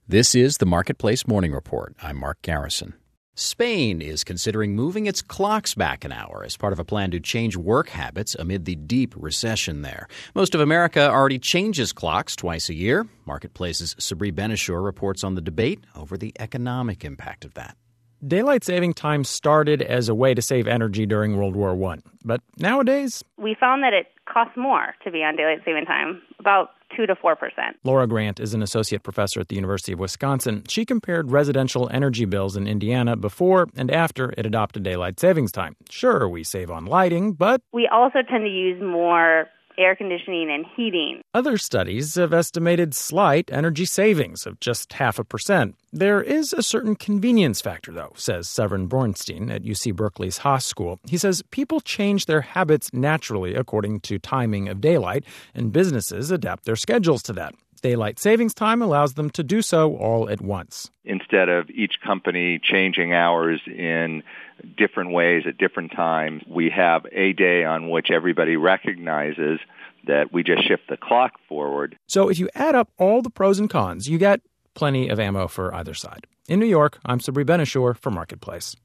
This is the Marketplace Morning Report. I'm Mark Garrison. Spain is considering moving its clocks back an hour as part of a plan to change work habits amid the deep recession there. Most of America already changes clocks twice a year. Marketplace's Sabri Benishur reports on the debate over the economic impact of that. Daylight saving time started as a way to save energy during World War I. But nowadays, we found that it costs more to be on daylight saving time, about 2 to 4%. Laura Grant is an associate professor at the University of Wisconsin. She compared residential energy bills in Indiana before and after it adopted daylight savings time. Sure, we save on lighting, but we also tend to use more air conditioning and heating. Other studies have estimated slight energy savings of just 0.5%. There is a certain convenience factor, though, says Severin Bornstein at UC Berkeley's Haas School. He says people change their habits naturally according to timing of daylight, and businesses adapt their schedules to that. Daylight savings time allows them to do so all at once. Instead of each company changing hours in different ways at different times, we have a day on which everybody recognizes that we just shift the clock forward. So if you add up all the pros and cons, you get plenty of ammo for either side. In New York, I'm Sabri Benishur for Marketplace.